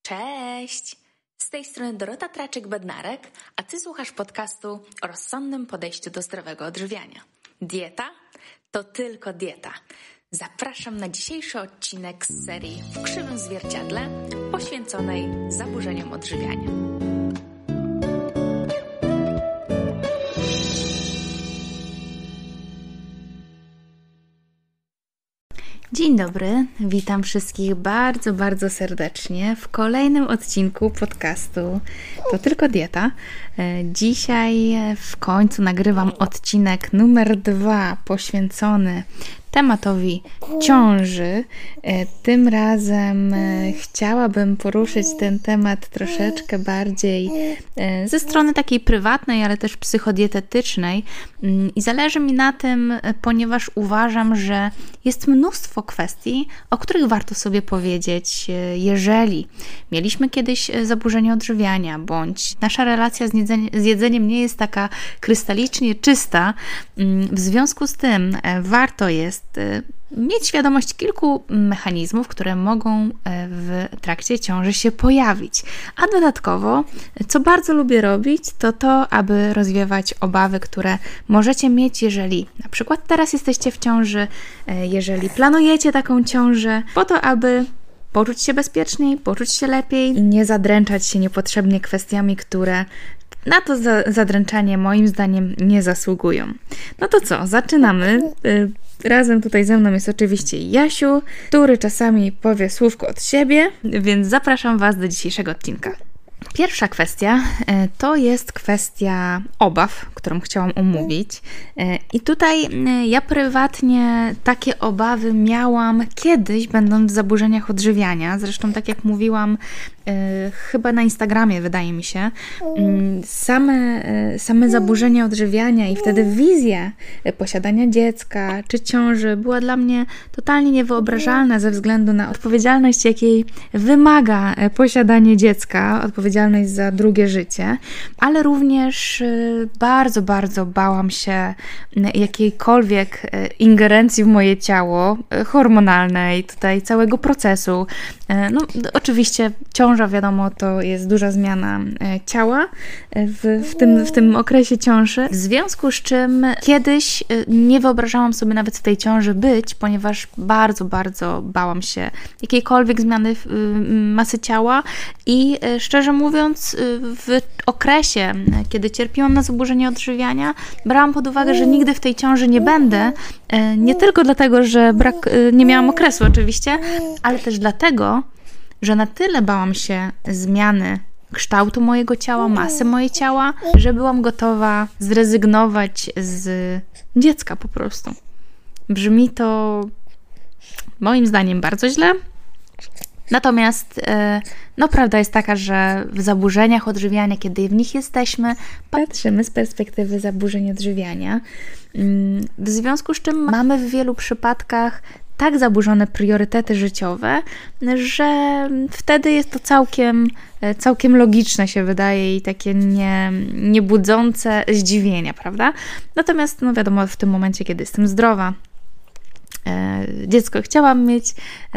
Cześć! Z tej strony Dorota Traczyk-Bednarek, a Ty słuchasz podcastu o rozsądnym podejściu do zdrowego odżywiania. Dieta to tylko dieta. Zapraszam na dzisiejszy odcinek z serii W krzywym zwierciadle poświęconej zaburzeniom odżywiania. Dzień dobry, witam wszystkich bardzo serdecznie w kolejnym odcinku podcastu To tylko dieta. Dzisiaj w końcu nagrywam odcinek numer 2 poświęcony tematowi ciąży. Tym razem chciałabym poruszyć ten temat troszeczkę bardziej ze strony takiej prywatnej, ale też psychodietetycznej i zależy mi na tym, ponieważ uważam, że jest mnóstwo kwestii, o których warto sobie powiedzieć, jeżeli mieliśmy kiedyś zaburzenie odżywiania, bądź nasza relacja z jedzeniem nie jest taka krystalicznie czysta. W związku z tym warto jest mieć świadomość kilku mechanizmów, które mogą w trakcie ciąży się pojawić. A dodatkowo, co bardzo lubię robić, to aby rozwiewać obawy, które możecie mieć, jeżeli na przykład teraz jesteście w ciąży, jeżeli planujecie taką ciążę, po to, aby poczuć się bezpieczniej, poczuć się lepiej i nie zadręczać się niepotrzebnie kwestiami, które na to zadręczanie moim zdaniem nie zasługują. No to co, zaczynamy. Razem tutaj ze mną jest oczywiście Jasiu, który czasami powie słówko od siebie, więc zapraszam Was do dzisiejszego odcinka. Pierwsza kwestia to jest kwestia obaw, którą chciałam omówić. I tutaj ja prywatnie takie obawy miałam kiedyś, będąc w zaburzeniach odżywiania. Zresztą tak jak mówiłam, chyba na Instagramie, wydaje mi się, same zaburzenia odżywiania i wtedy wizja posiadania dziecka czy ciąży była dla mnie totalnie niewyobrażalna ze względu na odpowiedzialność, jakiej wymaga posiadanie dziecka, odpowiedzialność za drugie życie, ale również bardzo bałam się jakiejkolwiek ingerencji w moje ciało hormonalnej, tutaj całego procesu. No, oczywiście ciąża, wiadomo, to jest duża zmiana ciała w tym okresie ciąży, w związku z czym kiedyś nie wyobrażałam sobie nawet w tej ciąży być, ponieważ bardzo bałam się jakiejkolwiek zmiany masy ciała i szczerze mówiąc w okresie, kiedy cierpiłam na zaburzenie odżywiania, brałam pod uwagę, że nigdy w tej ciąży nie będę, nie tylko dlatego, że nie miałam okresu oczywiście, ale też dlatego, że na tyle bałam się zmiany kształtu mojego ciała, masy mojego ciała, że byłam gotowa zrezygnować z dziecka po prostu. Brzmi to moim zdaniem bardzo źle. Natomiast prawda jest taka, że w zaburzeniach odżywiania, kiedy w nich jesteśmy, patrzymy z perspektywy zaburzeń odżywiania, w związku z czym mamy w wielu przypadkach tak zaburzone priorytety życiowe, że wtedy jest to całkiem logiczne się wydaje i takie nie budzące zdziwienia, prawda? Natomiast wiadomo, w tym momencie, kiedy jestem zdrowa, dziecko chciałam mieć,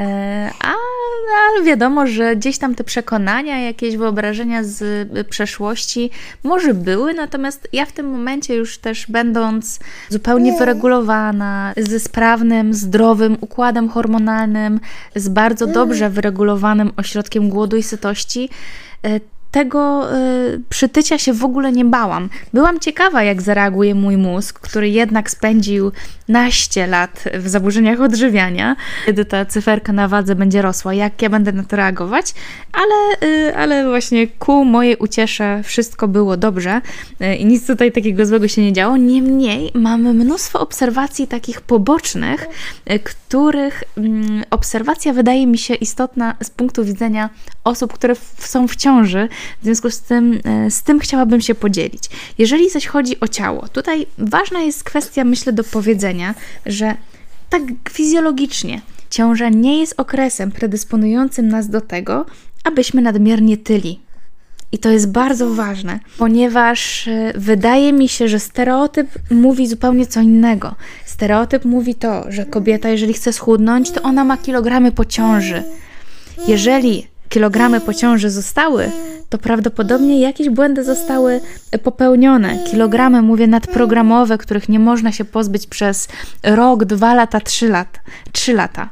ale wiadomo, że gdzieś tam te przekonania, jakieś wyobrażenia z przeszłości może były, natomiast ja w tym momencie już też będąc zupełnie wyregulowana, ze sprawnym, zdrowym układem hormonalnym, z bardzo dobrze wyregulowanym ośrodkiem głodu i sytości, tego przytycia się w ogóle nie bałam. Byłam ciekawa, jak zareaguje mój mózg, który jednak spędził naście lat w zaburzeniach odżywiania, kiedy ta cyferka na wadze będzie rosła, jak ja będę na to reagować, ale właśnie ku mojej uciesze wszystko było dobrze i nic tutaj takiego złego się nie działo. Niemniej mamy mnóstwo obserwacji takich pobocznych, których obserwacja wydaje mi się istotna z punktu widzenia osób, które są w ciąży. W związku z tym chciałabym się podzielić. Jeżeli zaś chodzi o ciało, tutaj ważna jest kwestia, myślę, do powiedzenia, że tak fizjologicznie ciąża nie jest okresem predysponującym nas do tego, abyśmy nadmiernie tyli. I to jest bardzo ważne, ponieważ wydaje mi się, że stereotyp mówi zupełnie co innego. Stereotyp mówi to, że kobieta, jeżeli chce schudnąć, to ona ma kilogramy po ciąży. Jeżeli kilogramy po ciąży zostały, to prawdopodobnie jakieś błędy zostały popełnione. Kilogramy, mówię, nadprogramowe, których nie można się pozbyć przez rok, 2 lata, 3 lata.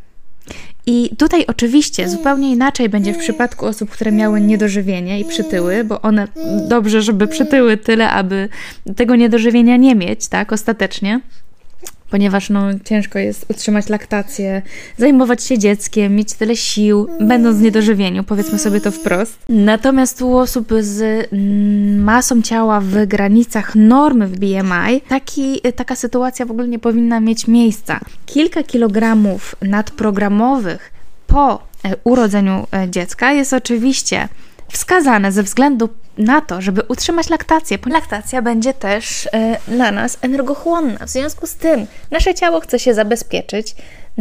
I tutaj oczywiście zupełnie inaczej będzie w przypadku osób, które miały niedożywienie i przytyły, bo one dobrze, żeby przytyły tyle, aby tego niedożywienia nie mieć, tak, ostatecznie. Ponieważ ciężko jest utrzymać laktację, zajmować się dzieckiem, mieć tyle sił, będąc w niedożywieniu, powiedzmy sobie to wprost. Natomiast u osób z masą ciała w granicach normy w BMI, taka sytuacja w ogóle nie powinna mieć miejsca. Kilka kilogramów nadprogramowych po urodzeniu dziecka jest oczywiście wskazane ze względu na to, żeby utrzymać laktację, bo laktacja będzie też dla nas energochłonna. W związku z tym nasze ciało chce się zabezpieczyć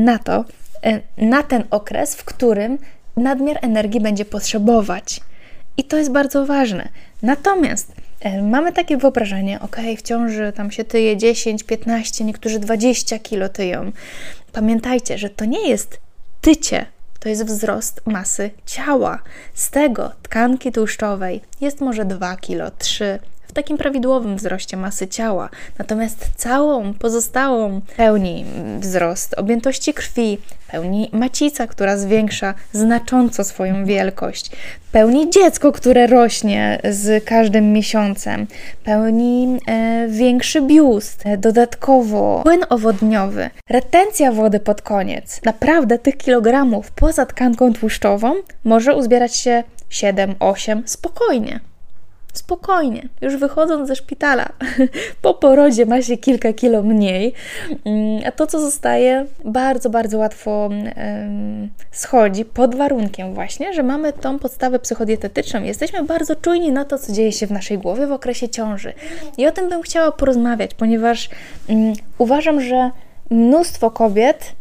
na ten okres, w którym nadmiar energii będzie potrzebować. I to jest bardzo ważne. Natomiast mamy takie wyobrażenie, w ciąży tam się tyje 10, 15, niektórzy 20 kilo tyją. Pamiętajcie, że to nie jest tycie, to jest wzrost masy ciała. Z tego tkanki tłuszczowej jest może 2 kg, 3 w takim prawidłowym wzroście masy ciała. Natomiast całą pozostałą pełni wzrost objętości krwi, pełni macica, która zwiększa znacząco swoją wielkość, pełni dziecko, które rośnie z każdym miesiącem, pełni większy biust, dodatkowo płyn owodniowy, retencja wody pod koniec. Naprawdę tych kilogramów poza tkanką tłuszczową może uzbierać się 7, 8 spokojnie. Spokojnie, już wychodząc ze szpitala, po porodzie ma się kilka kilo mniej, a to, co zostaje, bardzo, bardzo łatwo schodzi pod warunkiem właśnie, że mamy tą podstawę psychodietetyczną. Jesteśmy bardzo czujni na to, co dzieje się w naszej głowie w okresie ciąży. I o tym bym chciała porozmawiać, ponieważ uważam, że mnóstwo kobiet,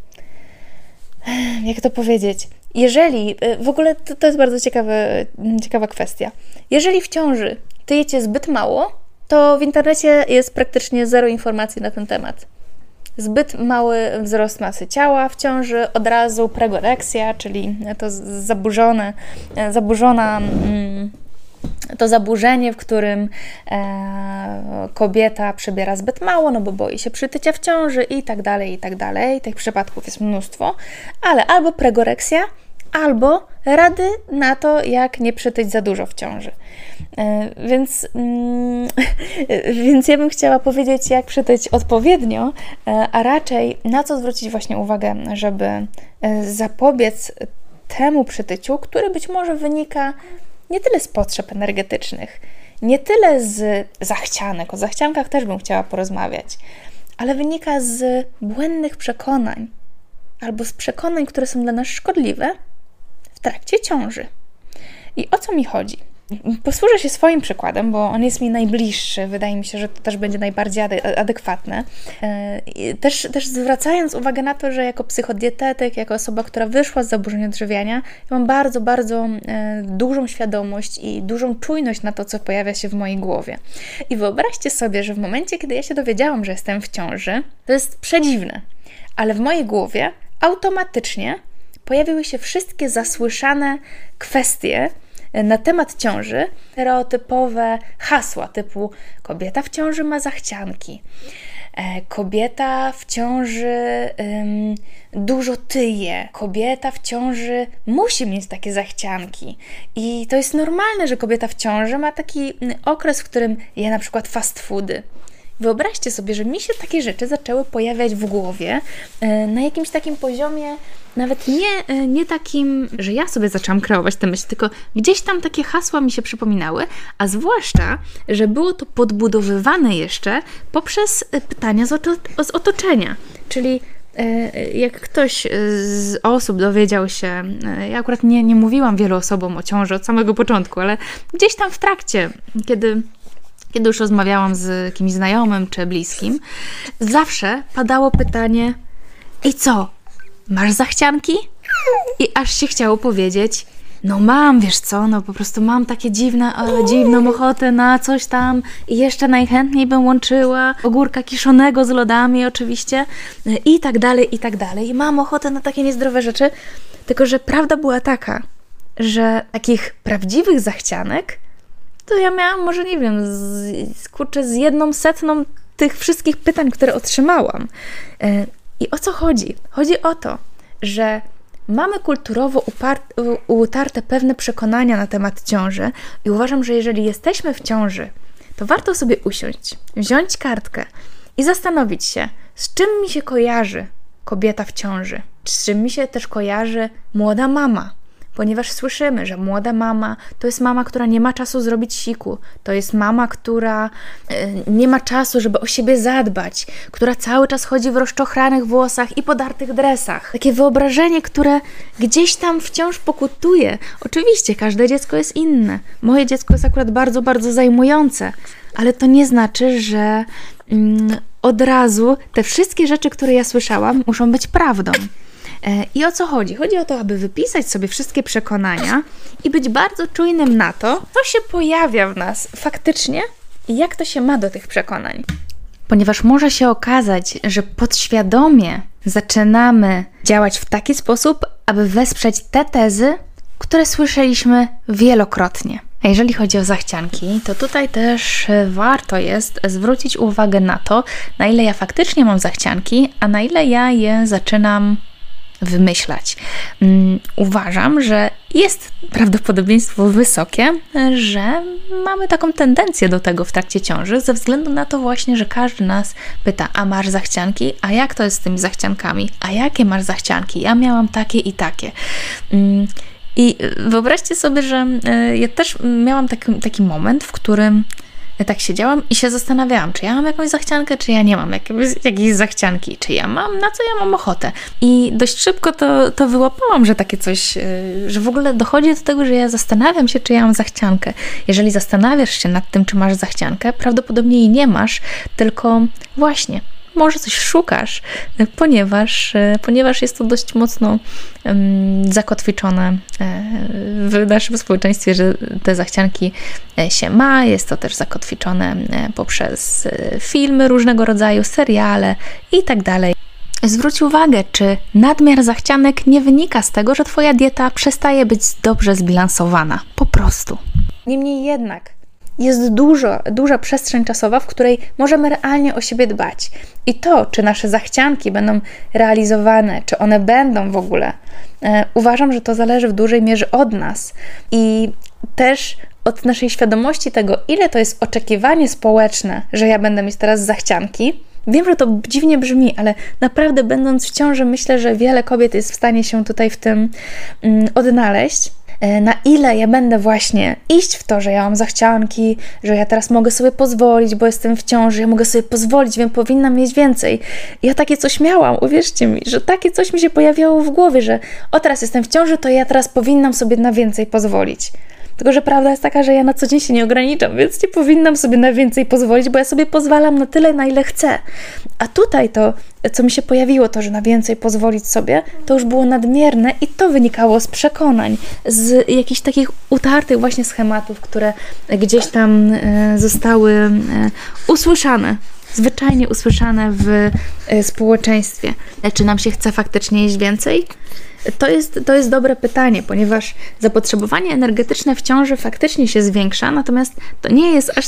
jak to powiedzieć, jeżeli, w ogóle to jest bardzo ciekawa kwestia. Jeżeli w ciąży tyjecie zbyt mało, to w internecie jest praktycznie zero informacji na ten temat. Zbyt mały wzrost masy ciała w ciąży, od razu pregoreksja, czyli to to zaburzenie, w którym kobieta przybiera zbyt mało, bo boi się przytycia w ciąży i tak dalej, i tak dalej. Tych przypadków jest mnóstwo, ale albo pregoreksja, albo rady na to, jak nie przytyć za dużo w ciąży. Więc ja bym chciała powiedzieć, jak przytyć odpowiednio, a raczej na co zwrócić właśnie uwagę, żeby zapobiec temu przytyciu, który być może wynika nie tyle z potrzeb energetycznych, nie tyle z zachcianek, o zachciankach też bym chciała porozmawiać, ale wynika z błędnych przekonań albo z przekonań, które są dla nas szkodliwe w trakcie ciąży. I o co mi chodzi? Posłużę się swoim przykładem, bo on jest mi najbliższy. Wydaje mi się, że to też będzie najbardziej adekwatne. Też zwracając uwagę na to, że jako psychodietetyk, jako osoba, która wyszła z zaburzeń odżywiania, ja mam bardzo, bardzo dużą świadomość i dużą czujność na to, co pojawia się w mojej głowie. I wyobraźcie sobie, że w momencie, kiedy ja się dowiedziałam, że jestem w ciąży, to jest przedziwne, ale w mojej głowie automatycznie pojawiły się wszystkie zasłyszane kwestie na temat ciąży, stereotypowe hasła typu kobieta w ciąży ma zachcianki, kobieta w ciąży dużo tyje, kobieta w ciąży musi mieć takie zachcianki i to jest normalne, że kobieta w ciąży ma taki okres, w którym je na przykład fast foody. Wyobraźcie sobie, że mi się takie rzeczy zaczęły pojawiać w głowie na jakimś takim poziomie, nawet nie takim, że ja sobie zaczęłam kreować te myśli, tylko gdzieś tam takie hasła mi się przypominały, a zwłaszcza, że było to podbudowywane jeszcze poprzez pytania z otoczenia. Czyli jak ktoś z osób dowiedział się, ja akurat nie mówiłam wielu osobom o ciąży od samego początku, ale gdzieś tam w trakcie, kiedy już rozmawiałam z kimś znajomym czy bliskim, zawsze padało pytanie: i co, masz zachcianki? I aż się chciało powiedzieć: no mam, wiesz co, po prostu mam takie dziwną ochotę na coś tam i jeszcze najchętniej bym łączyła ogórka kiszonego z lodami oczywiście i tak dalej, i tak dalej. I mam ochotę na takie niezdrowe rzeczy, tylko że prawda była taka, że takich prawdziwych zachcianek to ja miałam może, nie wiem, z 1/100 tych wszystkich pytań, które otrzymałam. I o co chodzi? Chodzi o to, że mamy kulturowo utarte pewne przekonania na temat ciąży i uważam, że jeżeli jesteśmy w ciąży, to warto sobie usiąść, wziąć kartkę i zastanowić się, z czym mi się kojarzy kobieta w ciąży, z czym mi się też kojarzy młoda mama, ponieważ słyszymy, że młoda mama to jest mama, która nie ma czasu zrobić siku, to jest mama, która nie ma czasu, żeby o siebie zadbać, która cały czas chodzi w rozczochranych włosach i podartych dresach. Takie wyobrażenie, które gdzieś tam wciąż pokutuje. Oczywiście każde dziecko jest inne. Moje dziecko jest akurat bardzo, bardzo zajmujące, ale to nie znaczy, że od razu te wszystkie rzeczy, które ja słyszałam, muszą być prawdą. I o co chodzi? Chodzi o to, aby wypisać sobie wszystkie przekonania i być bardzo czujnym na to, co się pojawia w nas faktycznie i jak to się ma do tych przekonań. Ponieważ może się okazać, że podświadomie zaczynamy działać w taki sposób, aby wesprzeć te tezy, które słyszeliśmy wielokrotnie. A jeżeli chodzi o zachcianki, to tutaj też warto jest zwrócić uwagę na to, na ile ja faktycznie mam zachcianki, a na ile ja je zaczynam wymyślać. Uważam, że jest prawdopodobieństwo wysokie, że mamy taką tendencję do tego w trakcie ciąży, ze względu na to właśnie, że każdy nas pyta, a masz zachcianki? A jak to jest z tymi zachciankami? A jakie masz zachcianki? Ja miałam takie i takie. I wyobraźcie sobie, że ja też miałam taki moment, w którym tak siedziałam i się zastanawiałam, czy ja mam jakąś zachciankę, czy ja nie mam jakiejś zachcianki, czy ja mam, na co ja mam ochotę. I dość szybko to wyłapałam, że takie coś, że w ogóle dochodzi do tego, że ja zastanawiam się, czy ja mam zachciankę. Jeżeli zastanawiasz się nad tym, czy masz zachciankę, prawdopodobnie jej nie masz, tylko właśnie może coś szukasz, ponieważ jest to dość mocno zakotwiczone w naszym społeczeństwie, że te zachcianki się ma. Jest to też zakotwiczone poprzez filmy różnego rodzaju, seriale i tak dalej. Zwróć uwagę, czy nadmiar zachcianek nie wynika z tego, że Twoja dieta przestaje być dobrze zbilansowana. Po prostu. Niemniej jednak jest duża przestrzeń czasowa, w której możemy realnie o siebie dbać. I to, czy nasze zachcianki będą realizowane, czy one będą w ogóle, uważam, że to zależy w dużej mierze od nas i też od naszej świadomości tego, ile to jest oczekiwanie społeczne, że ja będę mieć teraz zachcianki. Wiem, że to dziwnie brzmi, ale naprawdę będąc w ciąży, myślę, że wiele kobiet jest w stanie się tutaj w tym odnaleźć. Na ile ja będę właśnie iść w to, że ja mam zachcianki, że ja teraz mogę sobie pozwolić, bo jestem w ciąży, ja mogę sobie pozwolić, wiem, powinnam mieć więcej. Ja takie coś miałam, uwierzcie mi, że takie coś mi się pojawiało w głowie, że teraz jestem w ciąży, to ja teraz powinnam sobie na więcej pozwolić. Tylko że prawda jest taka, że ja na co dzień się nie ograniczam, więc nie powinnam sobie na więcej pozwolić, bo ja sobie pozwalam na tyle, na ile chcę. A tutaj to, co mi się pojawiło, to, że na więcej pozwolić sobie, to już było nadmierne i to wynikało z przekonań, z jakichś takich utartych właśnie schematów, które gdzieś tam zostały usłyszane, zwyczajnie usłyszane w społeczeństwie. Czy nam się chce faktycznie jeść więcej? To jest dobre pytanie, ponieważ zapotrzebowanie energetyczne w ciąży faktycznie się zwiększa, natomiast to nie jest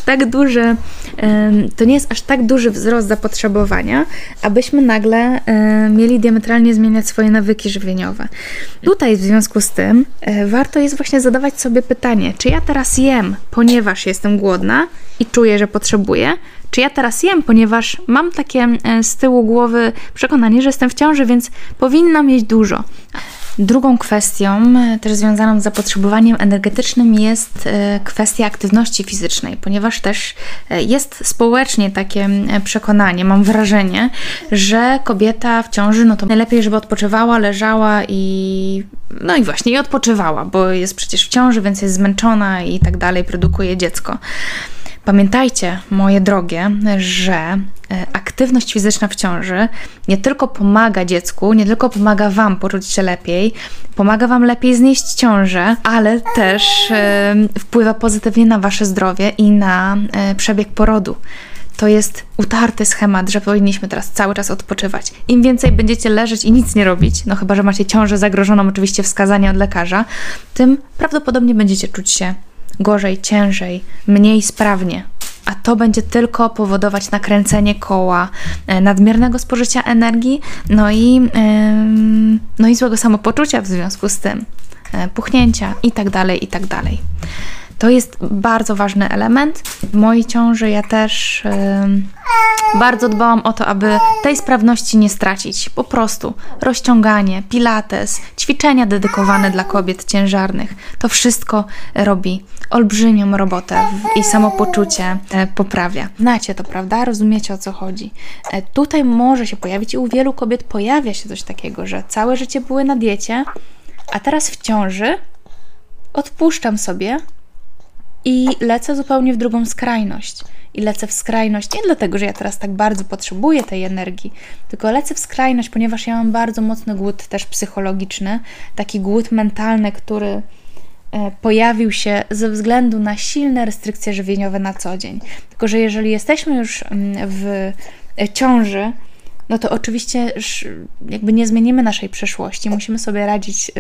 aż tak duży wzrost zapotrzebowania, abyśmy nagle mieli diametralnie zmieniać swoje nawyki żywieniowe. Tutaj w związku z tym warto jest właśnie zadawać sobie pytanie, czy ja teraz jem, ponieważ jestem głodna i czuję, że potrzebuję, czy ja teraz jem, ponieważ mam takie z tyłu głowy przekonanie, że jestem w ciąży, więc powinnam jeść dużo. Drugą kwestią, też związaną z zapotrzebowaniem energetycznym, jest kwestia aktywności fizycznej, ponieważ też jest społecznie takie przekonanie, mam wrażenie, że kobieta w ciąży, no to najlepiej, żeby odpoczywała, leżała i właśnie odpoczywała, bo jest przecież w ciąży, więc jest zmęczona i tak dalej, produkuje dziecko. Pamiętajcie, moje drogie, że aktywność fizyczna w ciąży nie tylko pomaga dziecku, nie tylko pomaga Wam poczuć się lepiej, pomaga Wam lepiej znieść ciążę, ale też wpływa pozytywnie na Wasze zdrowie i na przebieg porodu. to jest utarty schemat, że powinniśmy teraz cały czas odpoczywać. Im więcej będziecie leżeć i nic nie robić, no chyba że macie ciążę zagrożoną, oczywiście wskazanie od lekarza, tym prawdopodobnie będziecie czuć się gorzej, ciężej, mniej sprawnie. A to będzie tylko powodować nakręcenie koła, nadmiernego spożycia energii, no i złego samopoczucia w związku z tym, puchnięcia i tak dalej, i tak dalej. To jest bardzo ważny element. W mojej ciąży ja też bardzo dbałam o to, aby tej sprawności nie stracić. Po prostu rozciąganie, pilates, ćwiczenia dedykowane dla kobiet ciężarnych. To wszystko robi olbrzymią robotę i samopoczucie poprawia. Znacie to, prawda? Rozumiecie, o co chodzi. Tutaj może się pojawić i u wielu kobiet pojawia się coś takiego, że całe życie były na diecie, a teraz w ciąży odpuszczam sobie i lecę zupełnie w drugą skrajność. I lecę w skrajność nie dlatego, że ja teraz tak bardzo potrzebuję tej energii, tylko lecę w skrajność, ponieważ ja mam bardzo mocny głód też psychologiczny, taki głód mentalny, który pojawił się ze względu na silne restrykcje żywieniowe na co dzień. Tylko że jeżeli jesteśmy już w ciąży, no to oczywiście jakby nie zmienimy naszej przeszłości. Musimy sobie radzić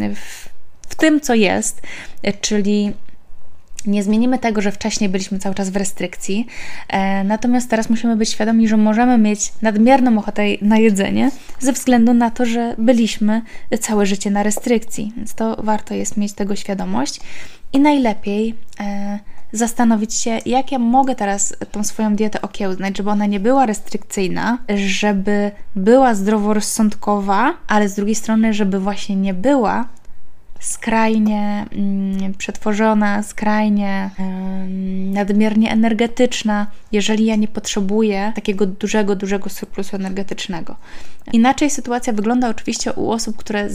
w tym, co jest, czyli nie zmienimy tego, że wcześniej byliśmy cały czas w restrykcji, natomiast teraz musimy być świadomi, że możemy mieć nadmierną ochotę na jedzenie ze względu na to, że byliśmy całe życie na restrykcji, więc to warto jest mieć tego świadomość i najlepiej zastanowić się, jak ja mogę teraz tą swoją dietę okiełznać, żeby ona nie była restrykcyjna, żeby była zdroworozsądkowa, ale z drugiej strony, żeby właśnie nie była skrajnie przetworzona, skrajnie nadmiernie energetyczna, jeżeli ja nie potrzebuję takiego dużego surplusu energetycznego. Inaczej sytuacja wygląda oczywiście u osób, które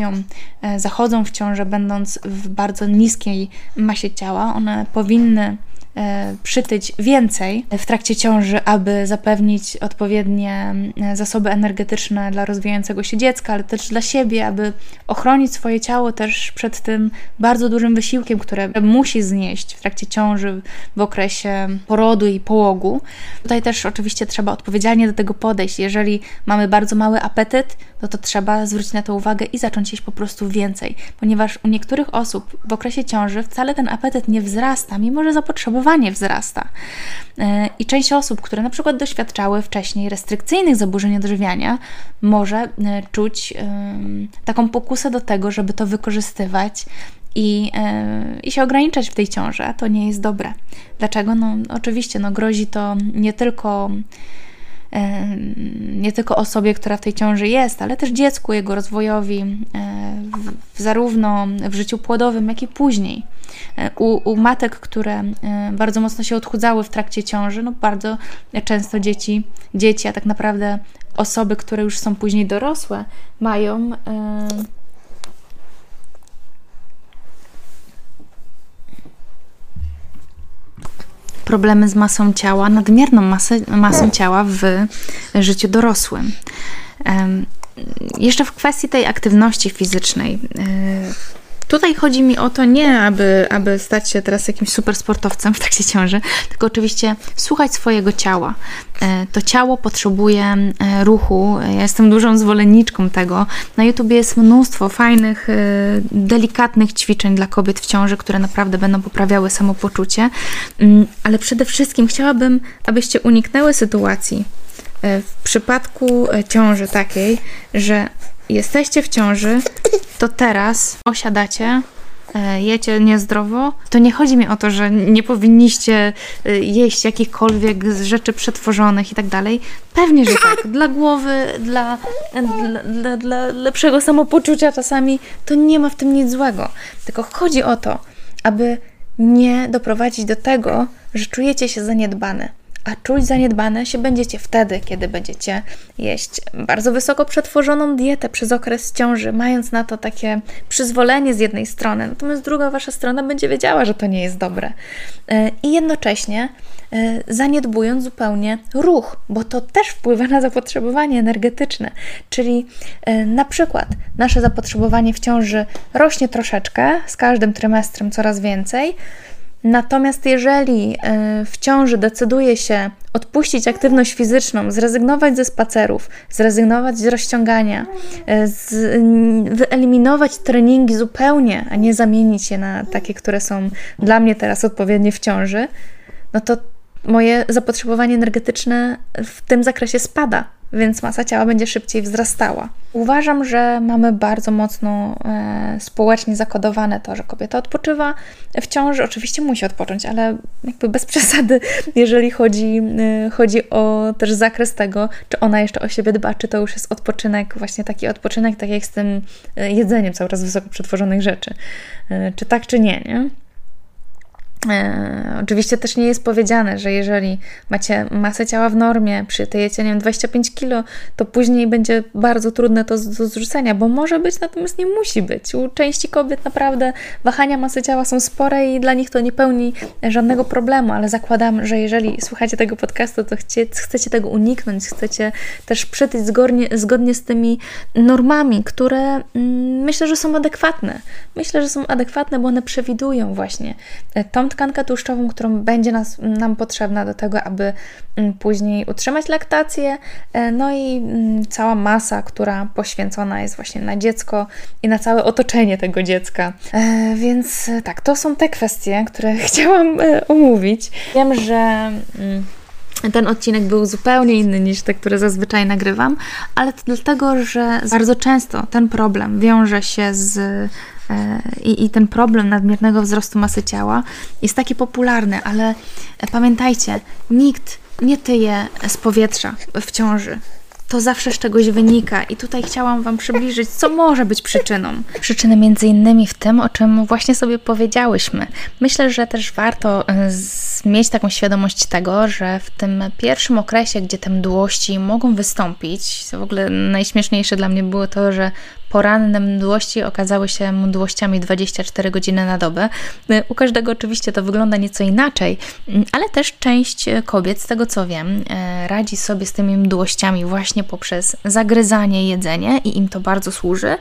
zachodzą w ciążę, będąc w bardzo niskiej masie ciała. One powinny przytyć więcej w trakcie ciąży, aby zapewnić odpowiednie zasoby energetyczne dla rozwijającego się dziecka, ale też dla siebie, aby ochronić swoje ciało też przed tym bardzo dużym wysiłkiem, które musi znieść w trakcie ciąży, w okresie porodu i połogu. Tutaj też oczywiście trzeba odpowiedzialnie do tego podejść. Jeżeli mamy bardzo mały apetyt, no to trzeba zwrócić na to uwagę i zacząć jeść po prostu więcej, ponieważ u niektórych osób w okresie ciąży wcale ten apetyt nie wzrasta, mimo że zapotrzebowanie wzrasta. I część osób, które na przykład doświadczały wcześniej restrykcyjnych zaburzeń odżywiania, może czuć taką pokusę do tego, żeby to wykorzystywać i się ograniczać w tej ciąży, a to nie jest dobre. Dlaczego? No oczywiście grozi to nie tylko osobie, która w tej ciąży jest, ale też dziecku, jego rozwojowi, zarówno w życiu płodowym, jak i później. U matek, które bardzo mocno się odchudzały w trakcie ciąży, bardzo często dzieci, a tak naprawdę osoby, które już są później dorosłe, mają problemy z masą ciała, nadmierną masą ciała w życiu dorosłym. Jeszcze w kwestii tej aktywności fizycznej. Tutaj chodzi mi o to nie, aby stać się teraz jakimś super sportowcem w trakcie ciąży, tylko oczywiście słuchać swojego ciała. To ciało potrzebuje ruchu. Ja jestem dużą zwolenniczką tego. Na YouTubie jest mnóstwo fajnych, delikatnych ćwiczeń dla kobiet w ciąży, które naprawdę będą poprawiały samopoczucie. Ale przede wszystkim chciałabym, abyście uniknęły sytuacji w przypadku ciąży takiej, że jesteście w ciąży, to teraz osiadacie, jecie niezdrowo. To nie chodzi mi o to, że nie powinniście jeść jakichkolwiek rzeczy przetworzonych i tak dalej. Pewnie, że tak. Dla głowy, dla lepszego samopoczucia czasami to nie ma w tym nic złego. Tylko chodzi o to, aby nie doprowadzić do tego, że czujecie się zaniedbane. A czuć zaniedbane się będziecie wtedy, kiedy będziecie jeść bardzo wysoko przetworzoną dietę przez okres ciąży, mając na to takie przyzwolenie z jednej strony, natomiast druga wasza strona będzie wiedziała, że to nie jest dobre. I jednocześnie zaniedbując zupełnie ruch, bo to też wpływa na zapotrzebowanie energetyczne, czyli na przykład nasze zapotrzebowanie w ciąży rośnie troszeczkę, z każdym trymestrem coraz więcej, Natomiast jeżeli w ciąży decyduje się odpuścić aktywność fizyczną, zrezygnować ze spacerów, zrezygnować z rozciągania, wyeliminować treningi zupełnie, a nie zamienić je na takie, które są dla mnie teraz odpowiednie w ciąży, no to moje zapotrzebowanie energetyczne w tym zakresie spada, więc masa ciała będzie szybciej wzrastała. Uważam, że mamy bardzo mocno społecznie zakodowane to, że kobieta odpoczywa w ciąży. Oczywiście musi odpocząć, ale jakby bez przesady, jeżeli chodzi o też zakres tego, czy ona jeszcze o siebie dba, czy to już jest odpoczynek, właśnie taki odpoczynek, tak jak z tym jedzeniem cały czas wysoko przetworzonych rzeczy. Czy tak, czy nie, nie? Oczywiście też nie jest powiedziane, że jeżeli macie masę ciała w normie, przytyjecie, nie wiem, 25 kg, to później będzie bardzo trudne to do zrzucenia, bo może być, natomiast nie musi być. U części kobiet naprawdę wahania masy ciała są spore i dla nich to nie pełni żadnego problemu, ale zakładam, że jeżeli słuchacie tego podcastu, to chcecie tego uniknąć, chcecie też przytyć zgodnie z tymi normami, które myślę, że są adekwatne. Myślę, że są adekwatne, bo one przewidują właśnie tą tkankę tłuszczową, którą będzie nam potrzebna do tego, aby później utrzymać laktację, no i cała masa, która poświęcona jest właśnie na dziecko i na całe otoczenie tego dziecka. Więc tak, to są te kwestie, które chciałam omówić. Wiem, że ten odcinek był zupełnie inny niż te, które zazwyczaj nagrywam, ale to dlatego, że bardzo często ten problem wiąże się i ten problem nadmiernego wzrostu masy ciała jest taki popularny, ale pamiętajcie, nikt nie tyje z powietrza w ciąży. To zawsze z czegoś wynika i tutaj chciałam Wam przybliżyć, co może być przyczyną. Przyczyny między innymi w tym, o czym właśnie sobie powiedziałyśmy. Myślę, że też warto mieć taką świadomość tego, że w tym pierwszym okresie, gdzie te mdłości mogą wystąpić, w ogóle najśmieszniejsze dla mnie było to, że poranne mdłości okazały się mdłościami 24 godziny na dobę. U każdego oczywiście to wygląda nieco inaczej, ale też część kobiet, z tego co wiem, radzi sobie z tymi mdłościami właśnie poprzez zagryzanie, jedzenie i im to bardzo służy.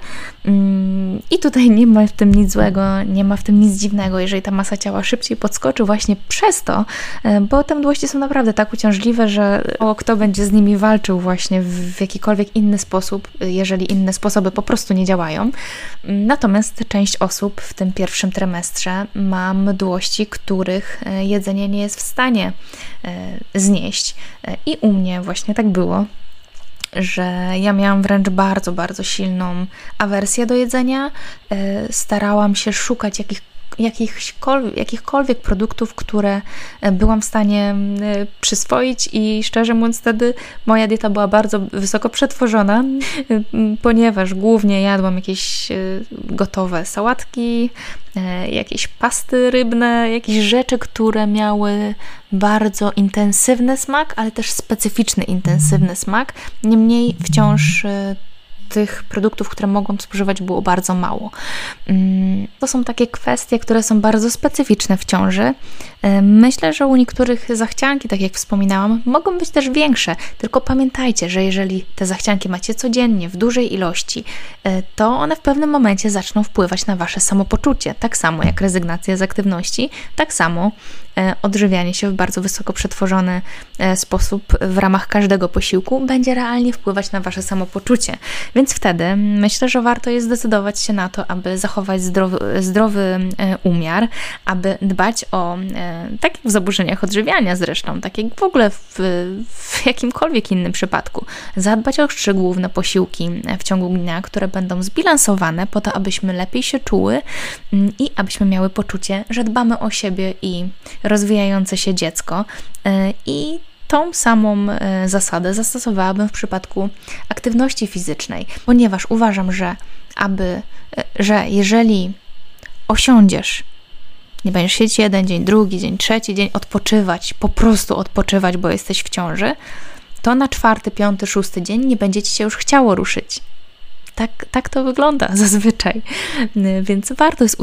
I tutaj nie ma w tym nic złego, nie ma w tym nic dziwnego, jeżeli ta masa ciała szybciej podskoczy właśnie przez to, bo te mdłości są naprawdę tak uciążliwe, że mało kto będzie z nimi walczył właśnie w jakikolwiek inny sposób, jeżeli inne sposoby po prostu nie działają. Natomiast część osób w tym pierwszym trymestrze ma mdłości, których jedzenie nie jest w stanie znieść. I u mnie właśnie tak było, że ja miałam wręcz bardzo, bardzo silną awersję do jedzenia. Starałam się szukać jakichkolwiek produktów, które byłam w stanie przyswoić i szczerze mówiąc wtedy moja dieta była bardzo wysoko przetworzona, ponieważ głównie jadłam jakieś gotowe sałatki, jakieś pasty rybne, jakieś rzeczy, które miały bardzo intensywny smak, ale też specyficzny, intensywny smak. Niemniej wciąż tych produktów, które mogłam spożywać, było bardzo mało. To są takie kwestie, które są bardzo specyficzne w ciąży. Myślę, że u niektórych zachcianki, tak jak wspominałam, mogą być też większe, tylko pamiętajcie, że jeżeli te zachcianki macie codziennie w dużej ilości, to one w pewnym momencie zaczną wpływać na Wasze samopoczucie. Tak samo jak rezygnacja z aktywności, tak samo odżywianie się w bardzo wysoko przetworzony sposób w ramach każdego posiłku będzie realnie wpływać na Wasze samopoczucie. Więc wtedy myślę, że warto jest zdecydować się na to, aby zachować zdrowy umiar, aby dbać o, tak jak w zaburzeniach odżywiania zresztą, tak jak w ogóle w jakimkolwiek innym przypadku, zadbać o szczegółowne posiłki w ciągu dnia, które będą zbilansowane po to, abyśmy lepiej się czuły i abyśmy miały poczucie, że dbamy o siebie i rozwijające się dziecko. I tą samą zasadę zastosowałabym w przypadku aktywności fizycznej, ponieważ uważam, że jeżeli osiądziesz, nie będziesz siedzieć jeden dzień, drugi dzień, trzeci dzień, odpoczywać, po prostu odpoczywać, bo jesteś w ciąży, to na 4., 5., 6. dzień nie będzie Ci się już chciało ruszyć. Tak to wygląda zazwyczaj. Więc warto jest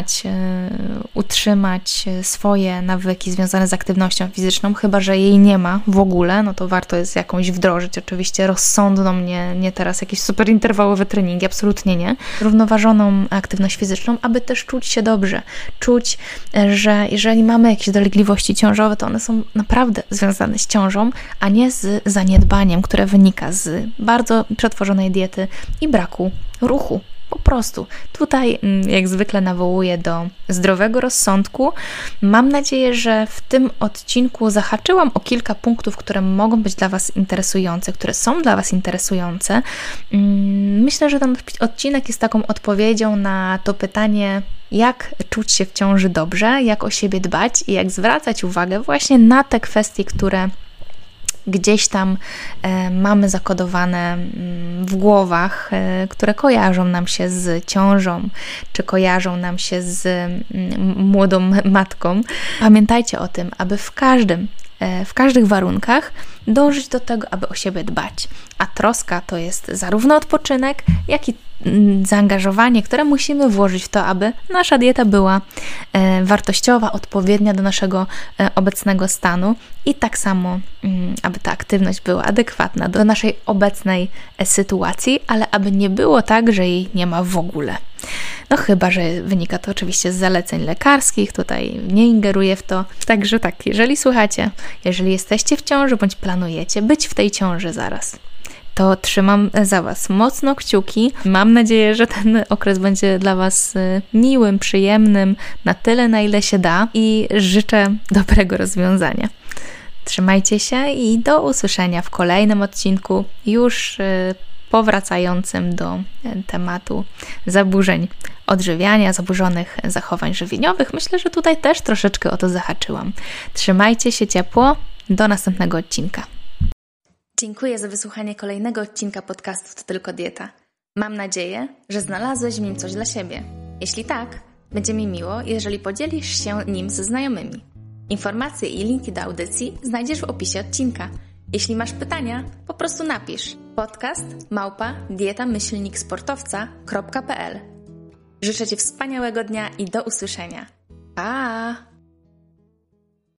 utrzymać swoje nawyki związane z aktywnością fizyczną, chyba że jej nie ma w ogóle, no to warto jest jakąś wdrożyć, oczywiście rozsądną, nie teraz jakieś super interwałowe treningi, absolutnie nie. Równoważoną aktywność fizyczną, aby też czuć się dobrze. Czuć, że jeżeli mamy jakieś dolegliwości ciążowe, to one są naprawdę związane z ciążą, a nie z zaniedbaniem, które wynika z bardzo przetworzonej diety i braku ruchu. Po prostu. Tutaj jak zwykle nawołuję do zdrowego rozsądku. Mam nadzieję, że w tym odcinku zahaczyłam o kilka punktów, które mogą być dla Was interesujące, które są dla Was interesujące. Myślę, że ten odcinek jest taką odpowiedzią na to pytanie, jak czuć się w ciąży dobrze, jak o siebie dbać i jak zwracać uwagę właśnie na te kwestie, które gdzieś tam mamy zakodowane w głowach, które kojarzą nam się z ciążą, czy kojarzą nam się z młodą matką. Pamiętajcie o tym, aby w każdych warunkach dążyć do tego, aby o siebie dbać. A troska to jest zarówno odpoczynek, jak i zaangażowanie, które musimy włożyć w to, aby nasza dieta była wartościowa, odpowiednia do naszego obecnego stanu i tak samo, aby ta aktywność była adekwatna do naszej obecnej sytuacji, ale aby nie było tak, że jej nie ma w ogóle. No chyba, że wynika to oczywiście z zaleceń lekarskich, tutaj nie ingeruję w to. Także tak, jeżeli jesteście w ciąży bądź planujecie być w tej ciąży zaraz, to trzymam za Was mocno kciuki. Mam nadzieję, że ten okres będzie dla Was miłym, przyjemnym, na tyle, na ile się da i życzę dobrego rozwiązania. Trzymajcie się i do usłyszenia w kolejnym odcinku, już powracającym do tematu zaburzeń odżywiania, zaburzonych zachowań żywieniowych. Myślę, że tutaj też troszeczkę o to zahaczyłam. Trzymajcie się ciepło, do następnego odcinka. Dziękuję za wysłuchanie kolejnego odcinka podcastu To Tylko Dieta. Mam nadzieję, że znalazłeś w nim coś dla siebie. Jeśli tak, będzie mi miło, jeżeli podzielisz się nim ze znajomymi. Informacje i linki do audycji znajdziesz w opisie odcinka. Jeśli masz pytania, po prostu napisz podcast@dieta-sportowca.pl. Życzę Ci wspaniałego dnia i do usłyszenia. Pa!